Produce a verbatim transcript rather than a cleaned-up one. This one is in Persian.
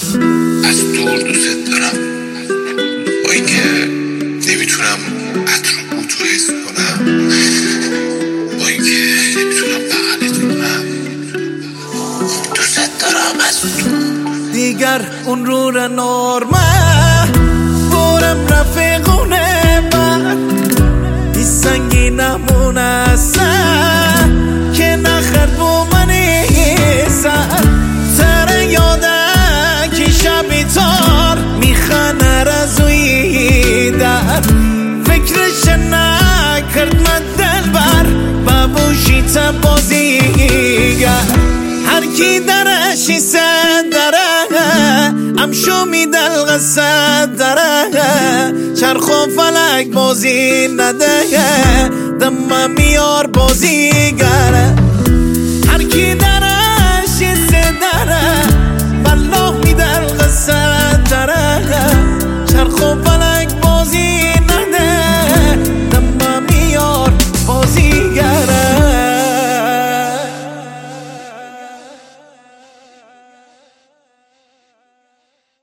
از دور دوست دارم، با اینکه نمیتونم عطر و بو تو حس کنم، با اینکه نمیتونم بغلت کنم، دوست دارم از دور. دیگر اون رو را نارمه برم رفیقونه من این سنگی نمونه سن که نخرد بو منی سن تره یاده که شبی تار میخانه رزوی در فکرش نکرد من دل بر ببوشی تا بازیگر هر کی درشی سن داره امشو میدل غصت داره چرخ و فلک بازی نده دم میار بازیگره